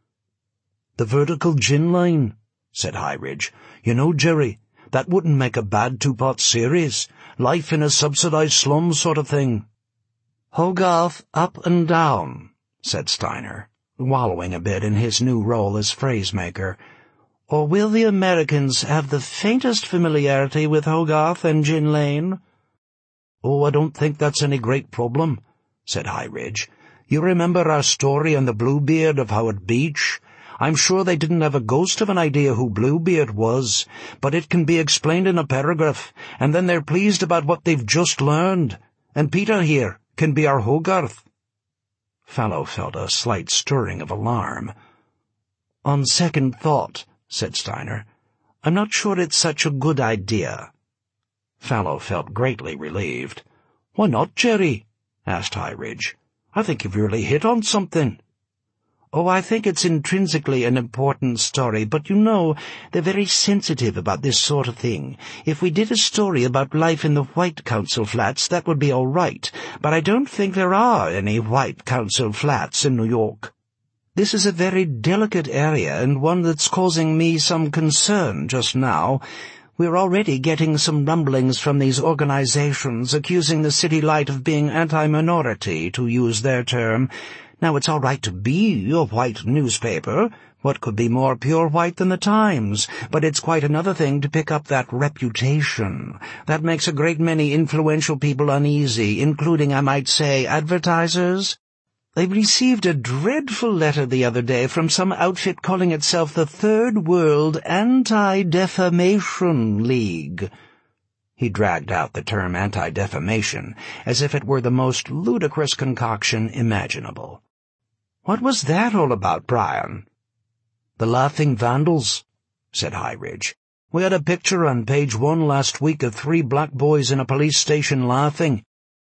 "The vertical gin line," said Highridge. "You know, Jerry, that wouldn't make a bad two-part series. Life in a subsidized slum sort of thing." "Hogarth up and down," said Steiner, wallowing a bit in his new role as phrase-maker. "Or will the Americans have the faintest familiarity with Hogarth and Gin Lane?" "Oh, I don't think that's any great problem," said Highridge. "You remember our story on the Bluebeard of Howard Beach? I'm sure they didn't have a ghost of an idea who Bluebeard was, but it can be explained in a paragraph, and then they're pleased about what they've just learned. And Peter here can be our Hogarth." Fallow felt a slight stirring of alarm. "On second thought," said Steiner, "I'm not sure it's such a good idea." Fallow felt greatly relieved. "Why not, Jerry?" asked Highridge. "I think you've really hit on something." "Oh, I think it's intrinsically an important story, but you know, they're very sensitive about this sort of thing. If we did a story about life in the White Council Flats, that would be all right, but I don't think there are any White Council Flats in New York. This is a very delicate area and one that's causing me some concern just now. We're already getting some rumblings from these organizations accusing the City Light of being anti-minority, to use their term. Now, it's all right to be a white newspaper. What could be more pure white than the Times? But it's quite another thing to pick up that reputation. That makes a great many influential people uneasy, including, I might say, advertisers. I received a dreadful letter the other day from some outfit calling itself the Third World Anti-Defamation League. He dragged out the term anti-defamation as if it were the most ludicrous concoction imaginable. "What was that all about, Brian?" "The Laughing Vandals," said Highridge. "We had a picture on page 1 last week of 3 black boys in a police station laughing.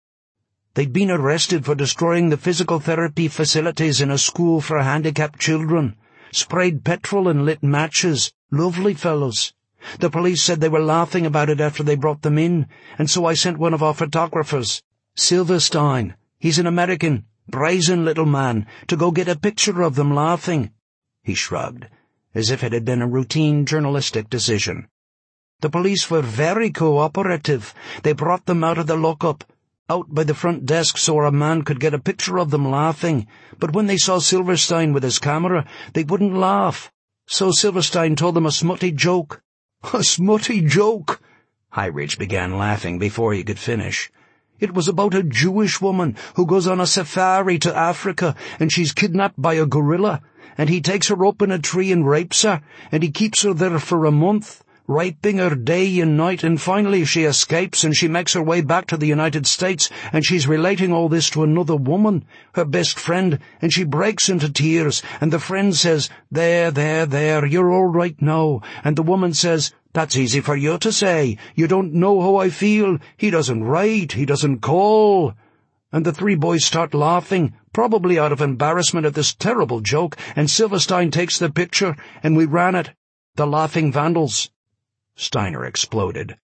They'd been arrested for destroying the physical therapy facilities in a school for handicapped children, sprayed petrol and lit matches. Lovely fellows. The police said they were laughing about it after they brought them in, and so I sent one of our photographers, Silverstein, he's an American, brazen little man, to go get a picture of them laughing." He shrugged, as if it had been a routine journalistic decision. "The police were very cooperative. They brought them out of the lockup, out by the front desk so a man could get a picture of them laughing, but when they saw Silverstein with his camera, they wouldn't laugh. So Silverstein told them a smutty joke." "A smutty joke?" Highridge began laughing before he could finish. "It was about a Jewish woman who goes on a safari to Africa, and she's kidnapped by a gorilla, and he takes her up in a tree and rapes her, and he keeps her there for a month, raping her day and night, and finally she escapes and she makes her way back to the United States, and she's relating all this to another woman, her best friend, and she breaks into tears, and the friend says, 'There, you're all right now,' and the woman says, 'That's easy for you to say. You don't know how I feel. He doesn't write, he doesn't call.' And the 3 boys start laughing, probably out of embarrassment at this terrible joke, and Silverstein takes the picture, and we ran it. The Laughing Vandals." Steiner exploded.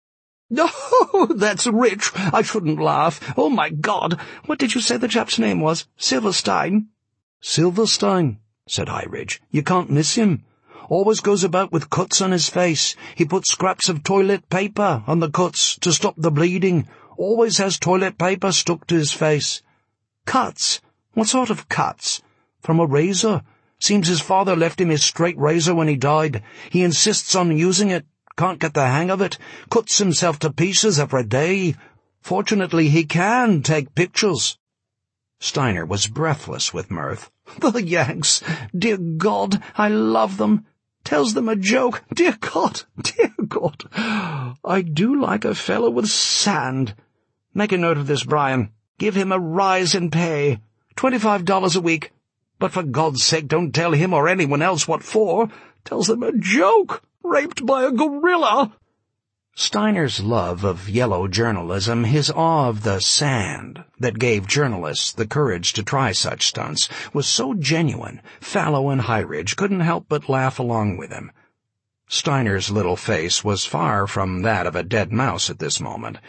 "Oh, that's rich. I shouldn't laugh. Oh, my God. What did you say the chap's name was? Silverstein?" "Silverstein," said Highridge. "You can't miss him. Always goes about with cuts on his face. He puts scraps of toilet paper on the cuts to stop the bleeding. Always has toilet paper stuck to his face." "Cuts? What sort of cuts?" "From a razor. Seems his father left him his straight razor when he died. He insists on using it. Can't get the hang of it. Cuts himself to pieces every day. Fortunately, he can take pictures." Steiner was breathless with mirth. "The Yanks! Dear God, I love them. Tells them a joke. Dear God, dear God. I do like a fellow with sand. Make a note of this, Brian. Give him a rise in pay. $25 a week. But for God's sake, don't tell him or anyone else what for. Tells them a joke. Raped by a gorilla." Steiner's love of yellow journalism, his awe of the sand that gave journalists the courage to try such stunts, was so genuine, Fallow and Highridge couldn't help but laugh along with him. Steiner's little face was far from that of a dead mouse at this moment.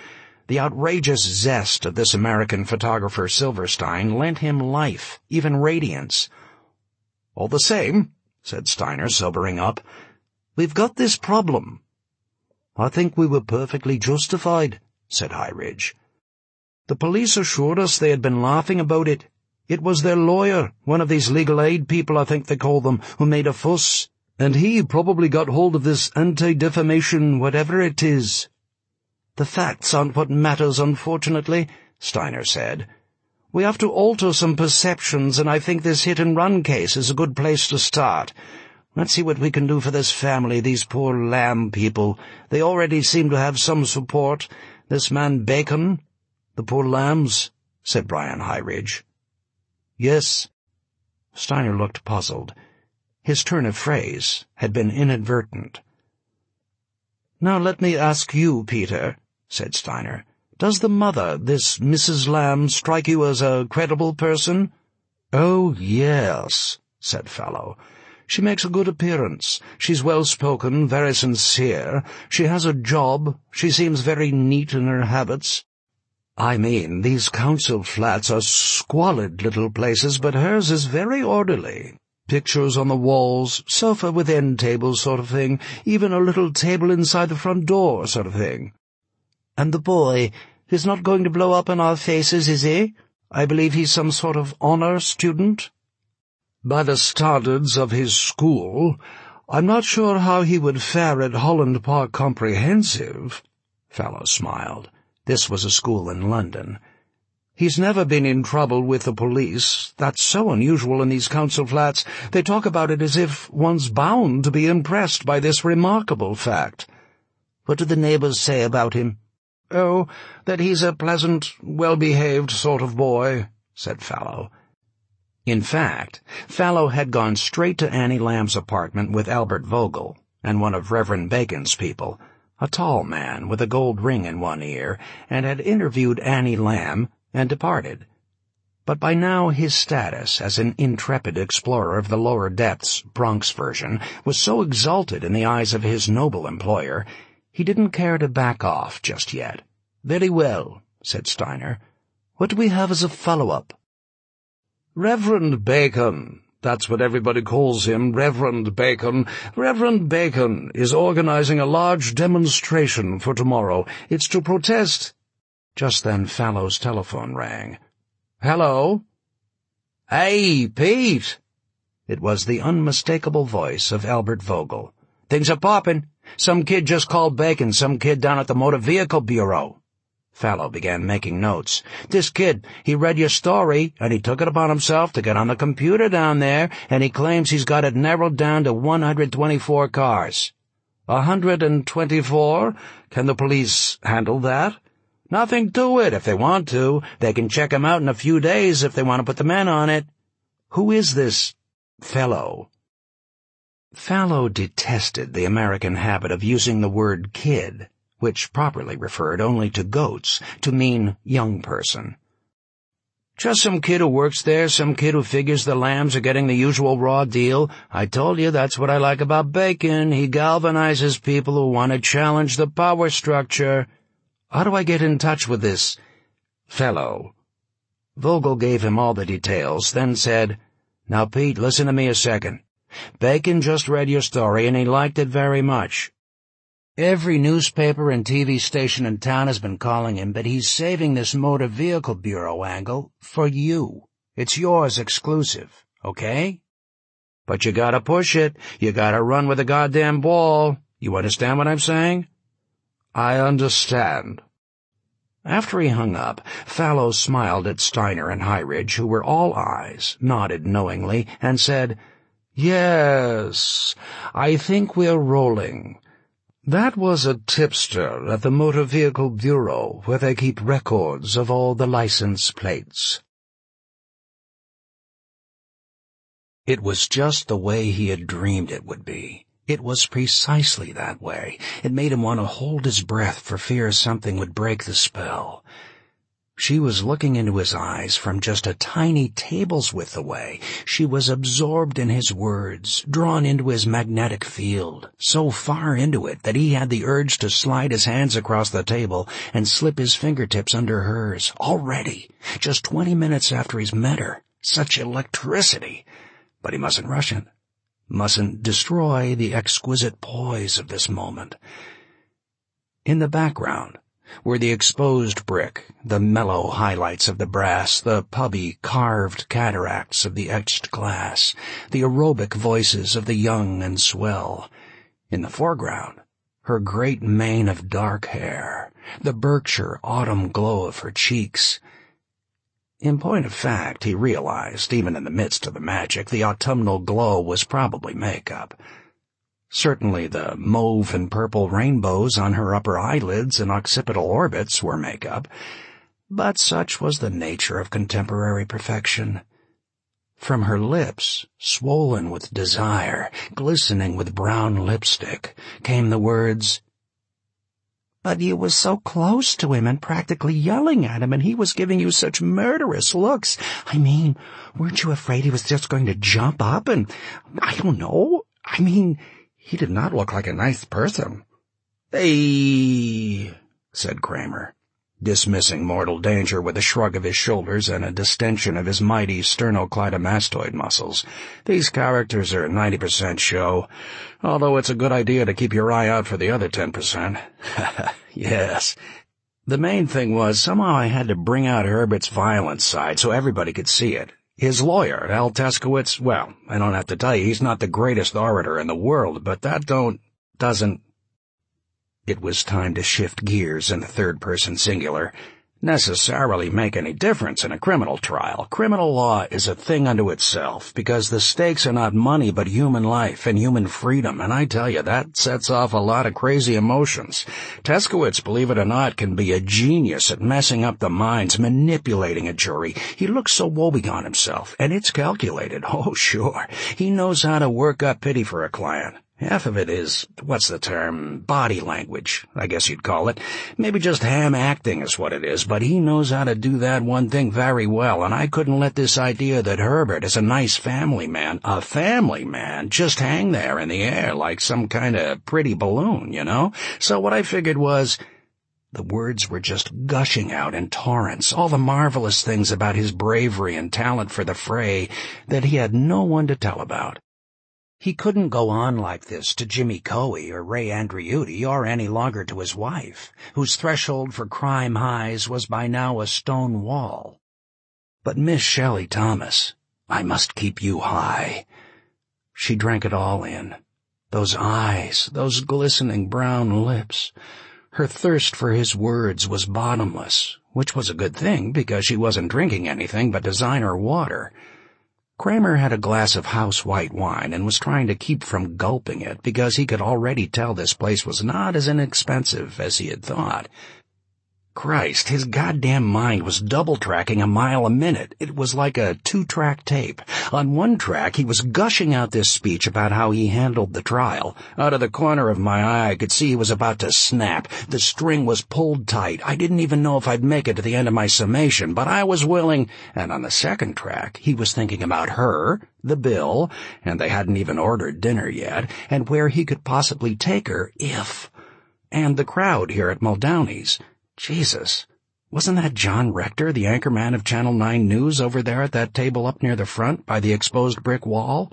The outrageous zest of this American photographer Silverstein lent him life, even radiance. "All the same," said Steiner, sobering up, "we've got this problem." "I think we were perfectly justified," said Highridge. "The police assured us they had been laughing about it. It was their lawyer, one of these legal aid people I think they call them, who made a fuss, and he probably got hold of this anti-defamation whatever it is." "The facts aren't what matters, unfortunately," Steiner said. "We have to alter some perceptions, and I think this hit-and-run case is a good place to start. Let's see what we can do for this family, these poor Lamb people. They already seem to have some support. This man Bacon." "The poor Lambs," said Brian Highridge. "Yes." Steiner looked puzzled. His turn of phrase had been inadvertent. "Now let me ask you, Peter," said Steiner. "Does the mother, this Mrs. Lamb, strike you as a credible person?" "Oh, yes," said Fallow. "She makes a good appearance. She's well-spoken, very sincere. She has a job. She seems very neat in her habits. I mean, these council flats are squalid little places, but hers is very orderly. Pictures on the walls, sofa with end table sort of thing, even a little table inside the front door sort of thing." "And the boy, he's not going to blow up in our faces, is he? I believe he's some sort of honor student?" "By the standards of his school, I'm not sure how he would fare at Holland Park Comprehensive." Fallow smiled. This was a school in London. "He's never been in trouble with the police. That's so unusual in these council flats. They talk about it as if one's bound to be impressed by this remarkable fact." "What do the neighbors say about him?" "Oh, that he's a pleasant, well-behaved sort of boy," said Fallow. In fact, Fallow had gone straight to Annie Lamb's apartment with Albert Vogel and one of Reverend Bacon's people, a tall man with a gold ring in one ear, and had interviewed Annie Lamb and departed. But by now his status as an intrepid explorer of the lower depths, Bronx version, was so exalted in the eyes of his noble employer, he didn't care to back off just yet. "Very well," said Steiner. "What do we have as a follow-up?" "Reverend Bacon. That's what everybody calls him, Reverend Bacon. Reverend Bacon is organizing a large demonstration for tomorrow. It's to protest—" Just then Fallow's telephone rang. "Hello?" "Hey, Pete!" It was the unmistakable voice of Albert Vogel. "Things are popping. Some kid just called Bacon, some kid down at the Motor Vehicle Bureau." Fallow began making notes. "This kid, he read your story, and he took it upon himself to get on the computer down there, and he claims he's got it narrowed down to 124 cars. 124? Can the police handle that?" "Nothing to it. If they want to, they can check him out in a few days if they want to put the men on it." "Who is this fellow?" Fallow detested the American habit of using the word kid, which properly referred only to goats, to mean young person. "Just some kid who works there, some kid who figures the Lambs are getting the usual raw deal. I told you that's what I like about Bacon. He galvanizes people who want to challenge the power structure. How do I get in touch with this fellow?" Vogel gave him all the details, then said, "Now, Pete, listen to me a second. Bacon just read your story, and he liked it very much. Every newspaper and TV station in town has been calling him, but he's saving this Motor Vehicle Bureau angle for you. It's yours exclusive, okay? But you gotta push it. You gotta run with the goddamn ball. You understand what I'm saying?" "I understand." After he hung up, Fallow smiled at Steiner and Highridge, who were all eyes, nodded knowingly, and said, "Yes, I think we're rolling. That was a tipster at the Motor Vehicle Bureau, where they keep records of all the license plates." It was just the way he had dreamed it would be. It was precisely that way. It made him want to hold his breath for fear something would break the spell. She was looking into his eyes from just a tiny table's width away. She was absorbed in his words, drawn into his magnetic field, so far into it that he had the urge to slide his hands across the table and slip his fingertips under hers. Already, just 20 minutes after he's met her. Such electricity. But he mustn't rush it. Mustn't destroy the exquisite poise of this moment. In the background were the exposed brick, the mellow highlights of the brass, the pubby carved cataracts of the etched glass, the aerobic voices of the young and swell. In the foreground, her great mane of dark hair, the Berkshire autumn glow of her cheeks. In point of fact, he realized, even in the midst of the magic, the autumnal glow was probably makeup. Certainly the mauve and purple rainbows on her upper eyelids and occipital orbits were makeup, but such was the nature of contemporary perfection. From her lips, swollen with desire, glistening with brown lipstick, came the words, "But you was so close to him and practically yelling at him, and he was giving you such murderous looks. I mean, weren't you afraid he was just going to jump up and, I don't know, he did not look like a nice person." "Hey," said Kramer, dismissing mortal danger with a shrug of his shoulders and a distension of his mighty sternocleidomastoid muscles. "These characters are 90% show, although it's a good idea to keep your eye out for the other 10%. Yes. The main thing was, somehow I had to bring out Herbert's violent side so everybody could see it. His lawyer, Al Teskowitz, well, I don't have to tell you, he's not the greatest orator in the world, but that doesn't... It was time to shift gears in the third-person singular. Necessarily make any difference in a criminal trial. Criminal law is a thing unto itself, because the stakes are not money but human life and human freedom, and I tell you, that sets off a lot of crazy emotions. Teskowitz, believe it or not, can be a genius at messing up the minds, manipulating a jury. He looks so woebegone himself, and it's calculated. Oh, sure. He knows how to work up pity for a client. Half of it is, what's the term, body language, I guess you'd call it. Maybe just ham acting is what it is, but he knows how to do that one thing very well, and I couldn't let this idea that Herbert is a nice family man, just hang there in the air like some kind of pretty balloon, you know? So what I figured was, the words were just gushing out in torrents, all the marvelous things about his bravery and talent for the fray that he had no one to tell about. He couldn't go on like this to Jimmy Coey or Ray Andriuti or any longer to his wife, whose threshold for crime highs was by now a stone wall. But Miss Shelley Thomas, I must keep you high. She drank it all in. Those eyes, those glistening brown lips. Her thirst for his words was bottomless, which was a good thing because she wasn't drinking anything but designer water. Kramer had a glass of house white wine and was trying to keep from gulping it because he could already tell this place was not as inexpensive as he had thought. Christ, his goddamn mind was double-tracking a mile a minute. It was like a 2-track tape. On one track, he was gushing out this speech about how he handled the trial. Out of the corner of my eye, I could see he was about to snap. The string was pulled tight. I didn't even know if I'd make it to the end of my summation, but I was willing. And on the second track, he was thinking about her, the bill, and they hadn't even ordered dinner yet, and where he could possibly take her if... And the crowd here at Muldowney's. Jesus, wasn't that John Rector, the anchorman of Channel 9 News, over there at that table up near the front by the exposed brick wall?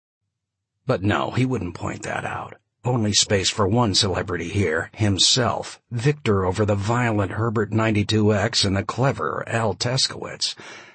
But no, he wouldn't point that out. Only space for one celebrity here, himself, victor over the violent Herbert 92X and the clever Al Teskowitz.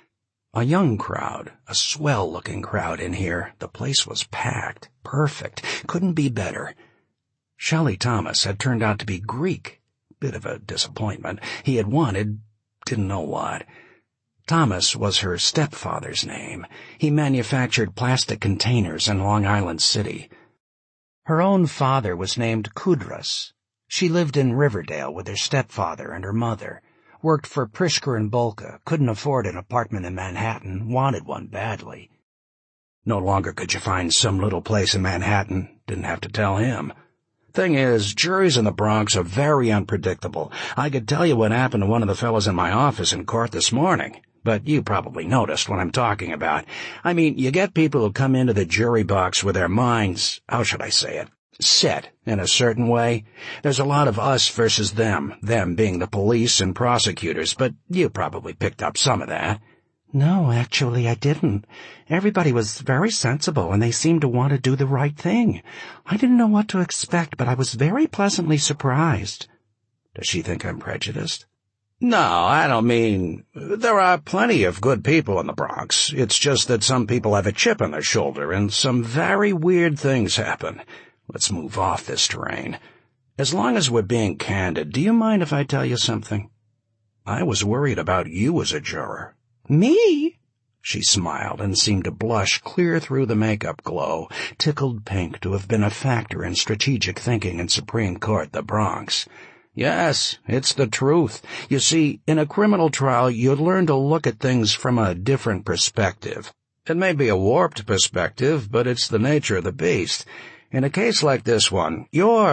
A young crowd, a swell-looking crowd in here. The place was packed, perfect, couldn't be better. Shelley Thomas had turned out to be Greek. Bit of a disappointment. He had wanted, didn't know what. Thomas was her stepfather's name. He manufactured plastic containers in Long Island City. Her own father was named Kudras. She lived in Riverdale with her stepfather and her mother. Worked for Prischker and Bolka, couldn't afford an apartment in Manhattan, wanted one badly. No longer could you find some little place in Manhattan, didn't have to tell him. Thing is, juries in the Bronx are very unpredictable. I could tell you what happened to one of the fellows in my office in court this morning, but you probably noticed what I'm talking about. I mean, you get people who come into the jury box with their minds, how should I say it, set in a certain way. There's a lot of us versus them being the police and prosecutors, but you probably picked up some of that. No, actually, I didn't. Everybody was very sensible, and they seemed to want to do the right thing. I didn't know what to expect, but I was very pleasantly surprised. Does she think I'm prejudiced? No, I don't mean... There are plenty of good people in the Bronx. It's just that some people have a chip on their shoulder, and some very weird things happen. Let's move off this terrain. As long as we're being candid, do you mind if I tell you something? I was worried about you as a juror. Me? She smiled and seemed to blush clear through the makeup glow, tickled pink to have been a factor in strategic thinking in Supreme Court, the Bronx. Yes, it's the truth. You see, in a criminal trial, you'd learn to look at things from a different perspective. It may be a warped perspective, but it's the nature of the beast. In a case like this one,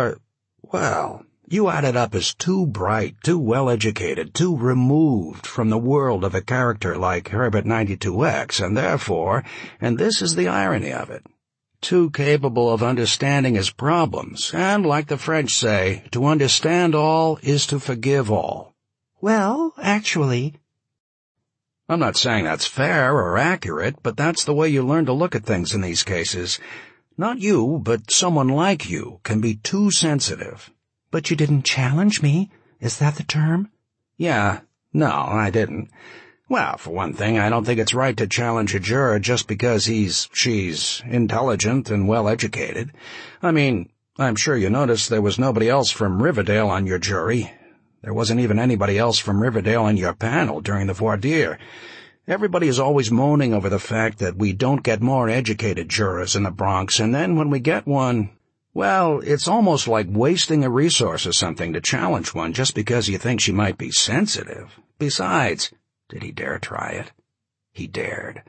you add it up as too bright, too well-educated, too removed from the world of a character like Herbert 92X, and therefore, and this is the irony of it, too capable of understanding his problems, and like the French say, to understand all is to forgive all. Well, actually... I'm not saying that's fair or accurate, but that's the way you learn to look at things in these cases. Not you, but someone like you can be too sensitive. But you didn't challenge me? Is that the term? Yeah. No, I didn't. Well, for one thing, I don't think it's right to challenge a juror just because she's intelligent and well-educated. I mean, I'm sure you noticed there was nobody else from Riverdale on your jury. There wasn't even anybody else from Riverdale on your panel during the voir dire. Everybody is always moaning over the fact that we don't get more educated jurors in the Bronx, and then when we get one... Well, it's almost like wasting a resource or something to challenge one just because you think she might be sensitive. Besides, did he dare try it? He dared.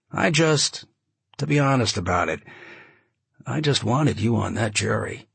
To be honest about it, I just wanted you on that jury.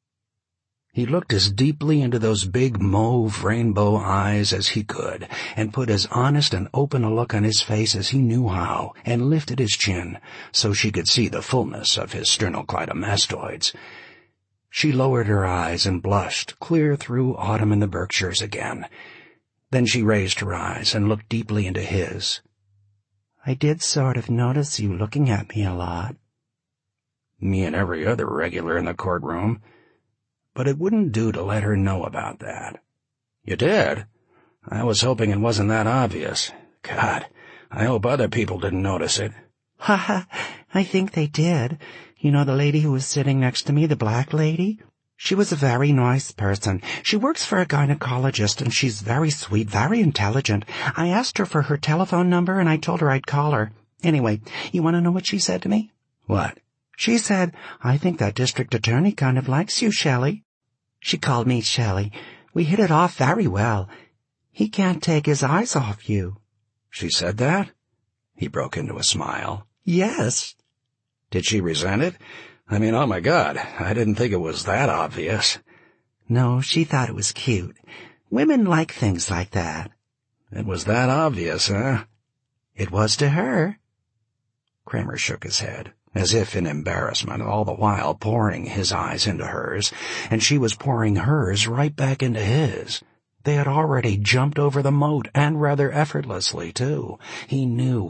He looked as deeply into those big mauve rainbow eyes as he could, and put as honest and open a look on his face as he knew how, and lifted his chin so she could see the fullness of his sternocleidomastoids. She lowered her eyes and blushed clear through autumn in the Berkshires again. Then she raised her eyes and looked deeply into his. I did sort of notice you looking at me a lot. Me and every other regular in the courtroom. But it wouldn't do to let her know about that. You did? I was hoping it wasn't that obvious. God, I hope other people didn't notice it. Ha ha, I think they did. You know the lady who was sitting next to me, the black lady? She was a very nice person. She works for a gynecologist, and she's very sweet, very intelligent. I asked her for her telephone number, and I told her I'd call her. Anyway, you want to know what she said to me? What? She said, I think that district attorney kind of likes you, Shelley. She called me Shelley. We hit it off very well. He can't take his eyes off you. She said that? He broke into a smile. Yes. Did she resent it? I mean, oh my God, I didn't think it was that obvious. No, she thought it was cute. Women like things like that. It was that obvious, huh? It was to her. Kramer shook his head, as if in embarrassment, all the while pouring his eyes into hers, and she was pouring hers right back into his. They had already jumped over the moat, and rather effortlessly, too. He knew.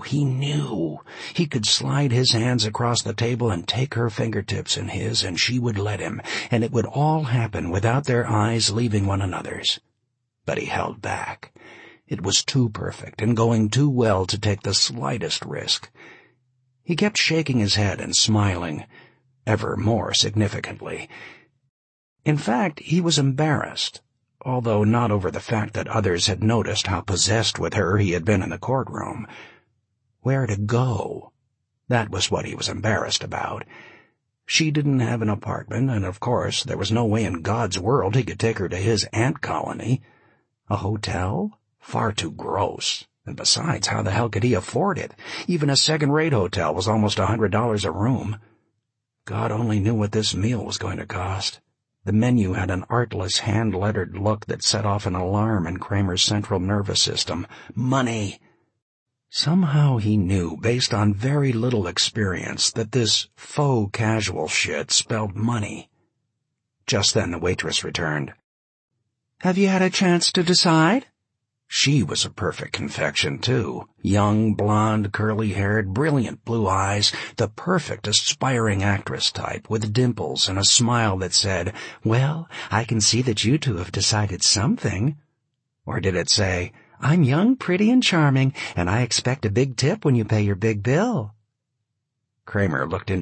He could slide his hands across the table and take her fingertips in his, and she would let him, and it would all happen without their eyes leaving one another's. But he held back. It was too perfect and going too well to take the slightest risk. He kept shaking his head and smiling, ever more significantly. In fact, he was embarrassed, although not over the fact that others had noticed how possessed with her he had been in the courtroom. Where to go? That was what he was embarrassed about. She didn't have an apartment, and of course there was no way in God's world he could take her to his ant colony. A hotel? Far too gross. And besides, how the hell could he afford it? Even a second-rate hotel was almost $100 a room. God only knew what this meal was going to cost. The menu had an artless, hand-lettered look that set off an alarm in Kramer's central nervous system. Money! Somehow he knew, based on very little experience, that this faux casual shit spelled money. Just then the waitress returned. "Have you had a chance to decide?" She was a perfect confection, too. Young, blonde, curly-haired, brilliant blue eyes, the perfect aspiring actress type, with dimples and a smile that said, "Well, I can see that you two have decided something." Or did it say, "I'm young, pretty, and charming, and I expect a big tip when you pay your big bill"? Kramer looked into